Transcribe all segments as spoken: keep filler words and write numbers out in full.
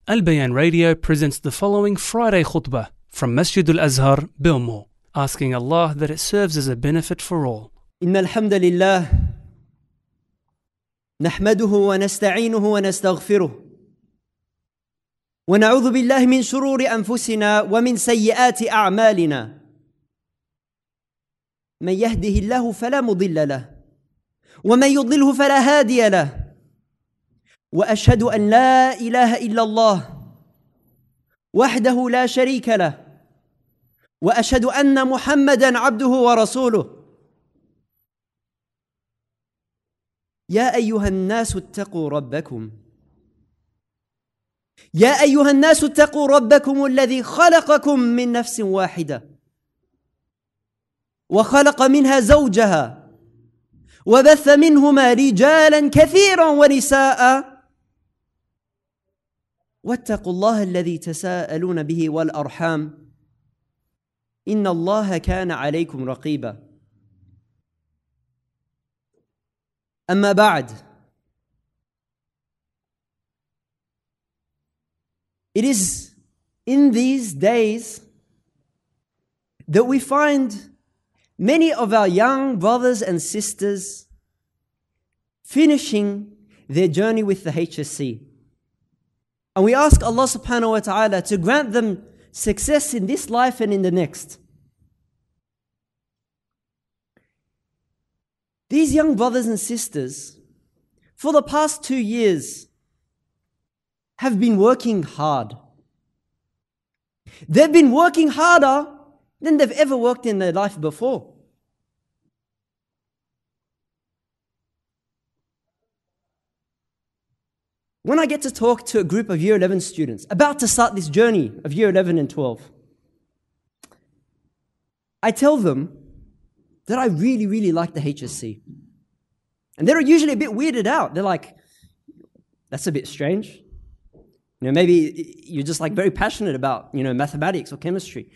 Al Bayan Radio presents the following Friday khutbah from Masjid Al-Azhar, Bilmo, asking Allah that it serves as a benefit for all. إن الحمد لله نحمده ونستعينه ونستغفره ونعوذ بالله من شرور أنفسنا ومن سيئات أعمالنا من يهده الله فلا مضل له ومن يضلله فلا هادي له وأشهد أن لا إله إلا الله وحده لا شريك له وأشهد أن محمدًا عبده ورسوله يا أيها الناس اتقوا ربكم يا أيها الناس اتقوا ربكم الذي خلقكم من نفس واحدة وخلق منها زوجها وبث منهما رجالا كثيرا ونساء واتقوا الله الذي تساءلون به والأرحام إن الله كان عليكم رقيبا أما بعد It is in these days that we find many of our young brothers and sisters finishing their journey with the H S C. And we ask Allah subhanahu wa ta'ala to grant them success in this life and in the next. These young brothers and sisters, for the past two years, have been working hard. They've been working harder than they've ever worked in their life before. When I get to talk to a group of Year eleven students about to start this journey of Year eleven and twelve, I tell them that I really, really like the H S C. And they're usually a bit weirded out. They're like, that's a bit strange. You know, maybe you're just like very passionate about, you know, mathematics or chemistry.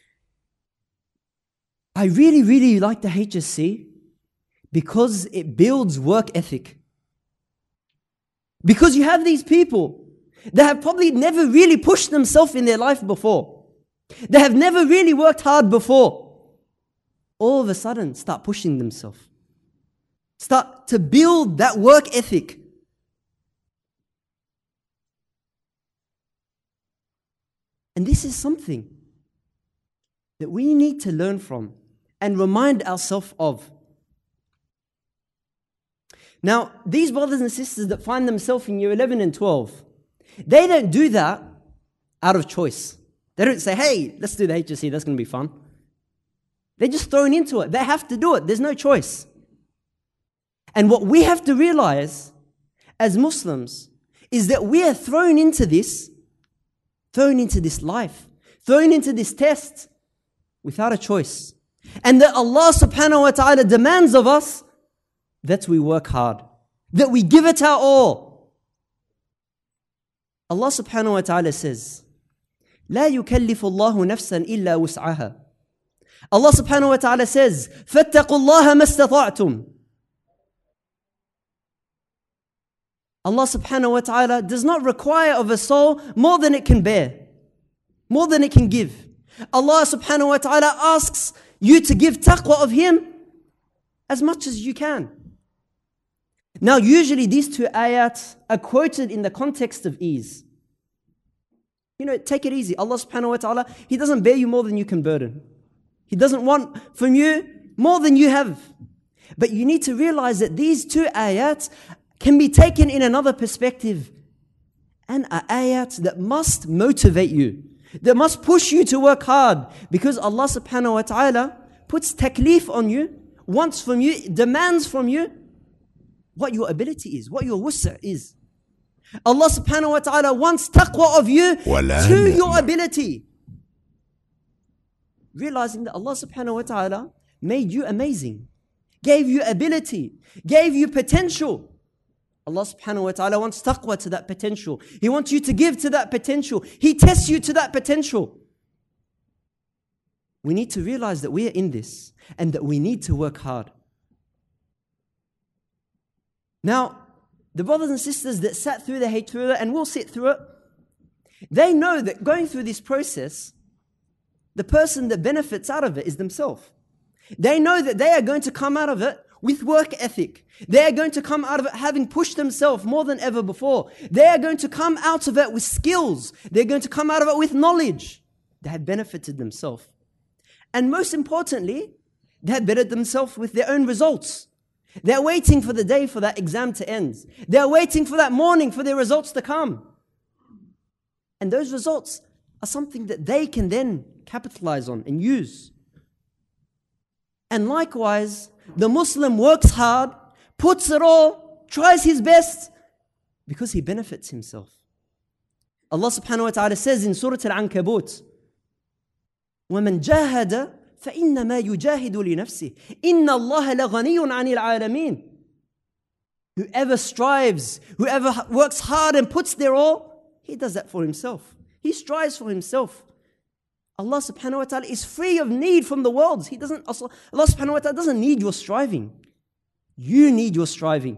I really, really like the H S C because it builds work ethic. Because you have these people that have probably never really pushed themselves in their life before. They have never really worked hard before. All of a sudden, start pushing themselves. Start to build that work ethic. And this is something that we need to learn from and remind ourselves of. Now, these brothers and sisters that find themselves in Year eleven and twelve, they don't do that out of choice. They don't say, hey, let's do the H S C, that's going to be fun. They're just thrown into it. They have to do it. There's no choice. And what we have to realize as Muslims is that we are thrown into this, thrown into this life, thrown into this test without a choice. And that Allah subhanahu wa ta'ala demands of us that we work hard, that we give it our all. Allah subhanahu wa ta'ala says, لا يكلف الله نفسا إلا وسعها. Allah subhanahu wa ta'ala says, فَاتَّقُوا اللَّهَ مَا اسْتَطَعْتُمْ. Allah subhanahu wa ta'ala does not require of a soul more than it can bear, more than it can give. Allah subhanahu wa ta'ala asks you to give taqwa of Him as much as you can. Now, usually these two ayats are quoted in the context of ease. You know, take it easy. Allah subhanahu wa ta'ala, He doesn't bear you more than you can burden. He doesn't want from you more than you have. But you need to realize that these two ayats can be taken in another perspective and are ayats that must motivate you, that must push you to work hard, because Allah subhanahu wa ta'ala puts taklif on you, wants from you, demands from you what your ability is, what your wus'a is. Allah subhanahu wa ta'ala wants taqwa of you to your ability. Realizing that Allah subhanahu wa ta'ala made you amazing, gave you ability, gave you potential. Allah subhanahu wa ta'ala wants taqwa to that potential. He wants you to give to that potential. He tests you to that potential. We need to realize that we are in this and that we need to work hard. Now, the brothers and sisters that sat through the Haytura and will sit through it, They know that going through this process, the person that benefits out of it is themselves. They know that they are going to come out of it with work ethic. They are going to come out of it having pushed themselves more than ever before. They are going to come out of it with skills. They're going to come out of it with knowledge. They have benefited themselves. And most importantly, they have bettered themselves with their own results. They're waiting for the day for that exam to end. They're waiting for that morning for their results to come. And those results are something that they can then capitalize on and use. And likewise, the Muslim works hard, puts it all, tries his best, because he benefits himself. Allah subhanahu wa ta'ala says in Surah Al-Ankabut, وَمَنْ جَاهَدَ فَإِنَّمَا يُجَاهِدُ لِنَفْسِهِ إِنَّ اللَّهَ لَغَنِيٌّ عَنِ الْعَالَمِينَ. Whoever strives, whoever works hard and puts their all, he does that for himself. He strives for himself. Allah subhanahu wa ta'ala is free of need from the worlds. He doesn't, Allah subhanahu wa ta'ala doesn't need your striving. You need your striving.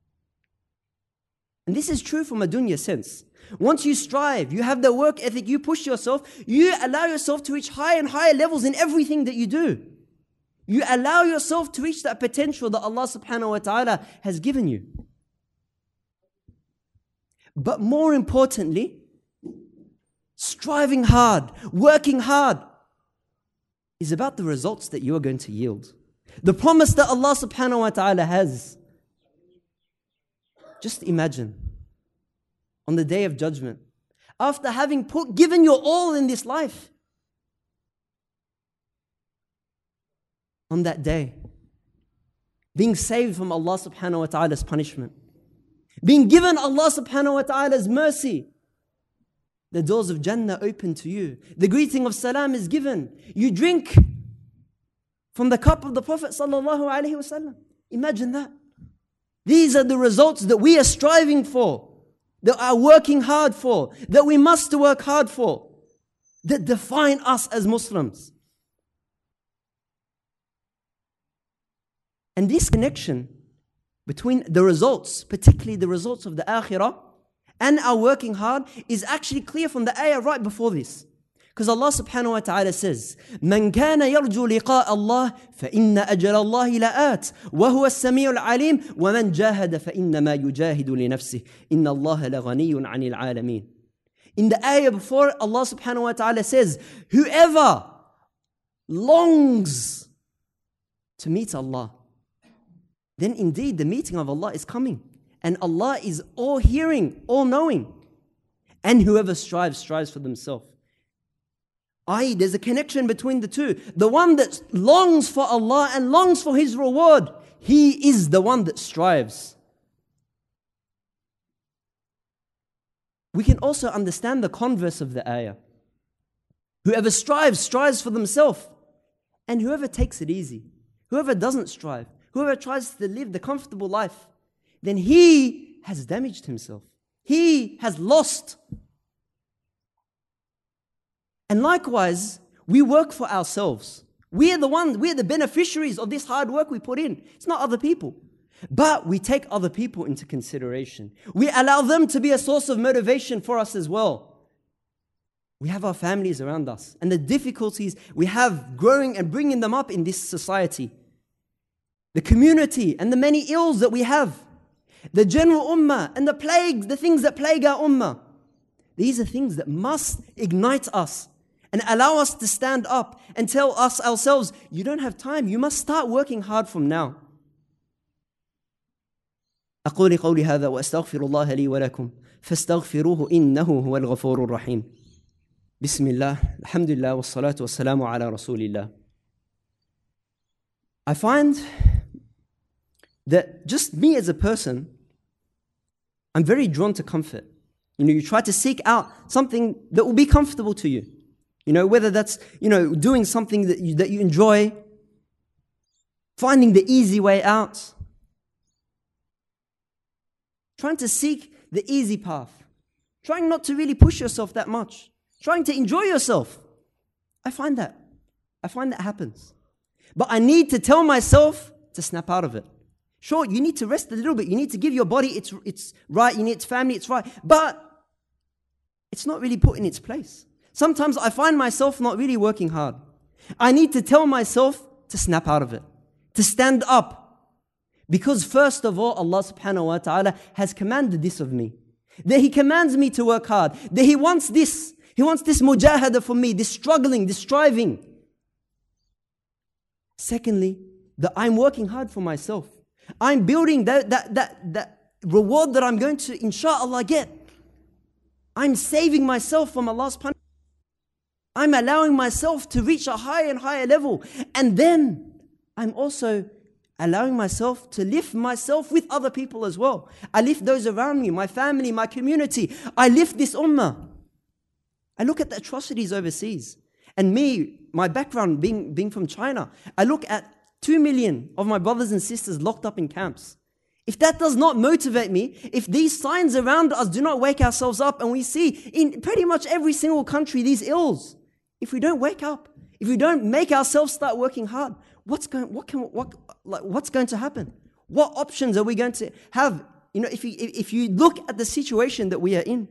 And this is true from a dunya sense. Once you strive, you have the work ethic, you push yourself, you allow yourself to reach higher and higher levels in everything that you do. You allow yourself to reach that potential that Allah subhanahu wa ta'ala has given you. But more importantly, striving hard, working hard is about the results that you are going to yield. The promise that Allah subhanahu wa ta'ala has. Just imagine, on the day of judgment, after having put, given your all in this life, on that day, being saved from Allah subhanahu wa ta'ala's punishment, being given Allah subhanahu wa ta'ala's mercy, the doors of Jannah open to you. The greeting of salam is given. You drink from the cup of the Prophet sallallahu alaihi wasallam. Imagine that. These are the results that we are striving for, that are working hard for, that we must work hard for, that define us as Muslims. And this connection between the results, particularly the results of the akhirah, and our working hard is actually clear from the ayah right before this. Because Allah subhanahu wa ta'ala says, مَنْ كَانَ يَرْجُو لِقَاءَ اللَّهِ فَإِنَّ أَجَلَ اللَّهِ لَآتٍ وَهُوَ السَّمِيعُ الْعَلِيمُ وَمَنْ جَاهَدَ فَإِنَّمَا يُجَاهِدُ لِنَفْسِهِ إِنَّ اللَّهَ لَغَنِيٌّ عَنِ الْعَالَمِينَ. In the ayah before, Allah subhanahu wa ta'ala says, whoever longs to meet Allah, then indeed the meeting of Allah is coming. And Allah is all-hearing, all-knowing. And whoever strives, strives for themselves. that is, there's a connection between the two. The one that longs for Allah and longs for His reward, he is the one that strives. We can also understand the converse of the ayah. Whoever strives, strives for themselves. And whoever takes it easy, whoever doesn't strive, whoever tries to live the comfortable life, then he has damaged himself. He has lost. And likewise, we work for ourselves. We are the ones, we are the beneficiaries of this hard work we put in. It's not other people. But we take other people into consideration. We allow them to be a source of motivation for us as well. We have our families around us and the difficulties we have growing and bringing them up in this society. The community and the many ills that we have. The general ummah and the plagues, the things that plague our ummah. These are things that must ignite us and allow us to stand up and tell us ourselves, you don't have time, you must start working hard from now. أقول قولي هذا وأستغفر الله لي ولكم فاستغفروه إنه هو الغفور الرحيم. بسم الله الحمد لله والصلاة والسلام على رسول الله. I find that just me as a person, I'm very drawn to comfort. You know, you try to seek out something that will be comfortable to you. You know, whether that's, you know, doing something that you, that you enjoy, finding the easy way out, trying to seek the easy path, trying not to really push yourself that much, trying to enjoy yourself. I find that. I find that happens. But I need to tell myself to snap out of it. Sure, you need to rest a little bit. You need to give your body its, its right. You need its family, it's right. But it's not really put in its place. Sometimes I find myself not really working hard. I need to tell myself to snap out of it, to stand up. Because first of all, Allah subhanahu wa ta'ala has commanded this of me. That He commands me to work hard. That He wants this. He wants this mujahada for me, this struggling, this striving. Secondly, that I'm working hard for myself. I'm building that, that, that, that reward that I'm going to, insha'Allah, get. I'm saving myself from Allah's punishment. I'm allowing myself to reach a higher and higher level. And then I'm also allowing myself to lift myself with other people as well. I lift those around me, my family, my community. I lift this ummah. I look at the atrocities overseas. And me, my background being, being from China, I look at two million of my brothers and sisters locked up in camps. If that does not motivate me, if these signs around us do not wake ourselves up, and we see in pretty much every single country these ills, if we don't wake up, if we don't make ourselves start working hard, what's going, what can, what, like, what's going to happen? What options are we going to have? You know, if you, if you look at the situation that we are in,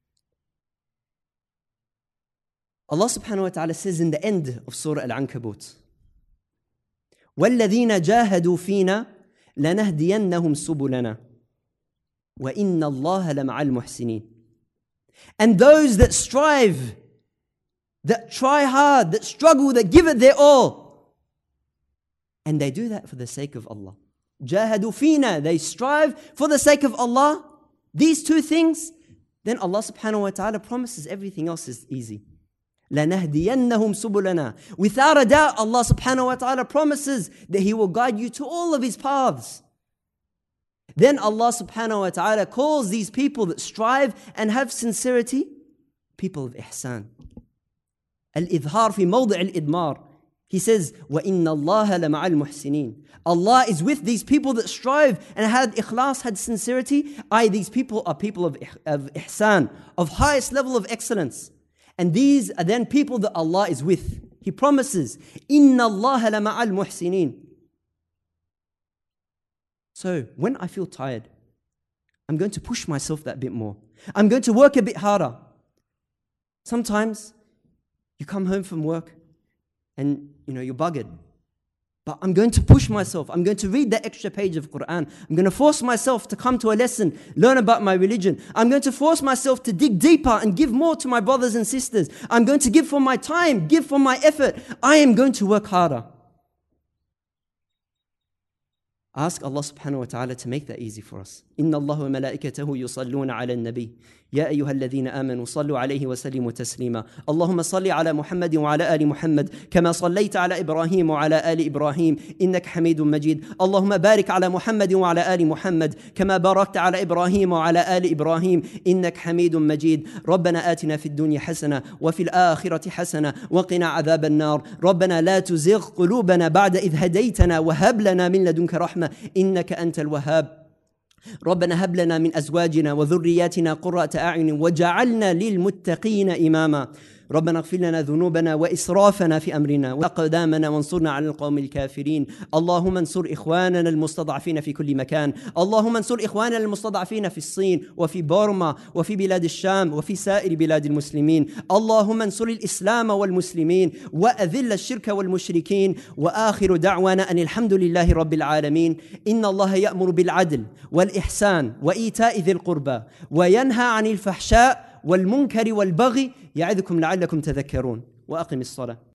Allah subhanahu wa ta'ala says in the end of Surah Al-Ankabut, وَالَّذِينَ جَاهَدُوا فِينَا لَنَهْدِيَنَّهُمْ سُبُلَنَا وَإِنَّ اللَّهَ لَمَعَ الْمُحْسِنِينَ. And those that strive, that try hard, that struggle, that give it their all, and they do that for the sake of Allah. جَاهَدُوا فِينَا, they strive for the sake of Allah. These two things, then Allah subhanahu wa ta'ala promises everything else is easy. لَنَهْدِيَنَّهُمْ سُبُلَنَا. Without a doubt, Allah subhanahu wa ta'ala promises that He will guide you to all of His paths. Then Allah subhanahu wa ta'ala calls these people that strive and have sincerity, people of ihsan. Al-idhar fi mawdi' al-idmar. He says, وَإِنَّ اللَّهَ لَمَعَ الْمُحْسِنِينَ. Allah is with these people that strive and had ikhlas, had sincerity. I, these people are people of, of ihsan, of highest level of excellence. And these are then people that Allah is with. He promises, إِنَّ اللَّهَ لَمَعَ الْمُحْسِنِينَ. So when I feel tired, I'm going to push myself that bit more. I'm going to work a bit harder. Sometimes you come home from work and you know you're buggered. But I'm going to push myself. I'm going to read that extra page of Quran. I'm going to force myself to come to a lesson, learn about my religion. I'm going to force myself to dig deeper and give more to my brothers and sisters. I'm going to give from my time, give from my effort. I am going to work harder. Ask Allah subhanahu wa ta'ala to make that easy for us. إِنَّ اللَّهَ وَمَلَائِكَتَهُ يُصَلُّونَ عَلَى النَّبِيِّ يَا أَيُّهَا الَّذِينَ آمَنُوا صَلُّوا عَلَيْهِ وَسَلِّمُوا تَسْلِيمًا اللهم صل على محمد وعلى آل محمد كما صليت على إبراهيم وعلى آل إبراهيم إنك حميد مجيد اللهم بارك على محمد وعلى آل محمد كما باركت على إبراهيم وعلى آل إبراهيم إنك حميد مجيد ربنا آتنا في الدنيا حسنة وفي الآخرة حسنة وقنا عذاب النار ربنا لا تزغ قلوبنا بعد إذ هديتنا وهب لنا من لدنك رحمة إنك أنت الوهاب ربنا هب لنا من أزواجنا وذرياتنا قرة أعين وجعلنا للمتقين إماما ربنا اغفر لنا ذنوبنا وإسرافنا في أمرنا وأقدامنا وانصرنا على القوم الكافرين اللهم انصر إخواننا المستضعفين في كل مكان اللهم انصر إخواننا المستضعفين في الصين وفي بورما وفي بلاد الشام وفي سائر بلاد المسلمين اللهم انصر الإسلام والمسلمين وأذل الشرك والمشركين وآخر دعوانا أن الحمد لله رب العالمين إن الله يأمر بالعدل والإحسان وإيتاء ذي القربى وينهى عن الفحشاء والمنكر والبغي يعظكم لعلكم تذكرون وأقم الصلاة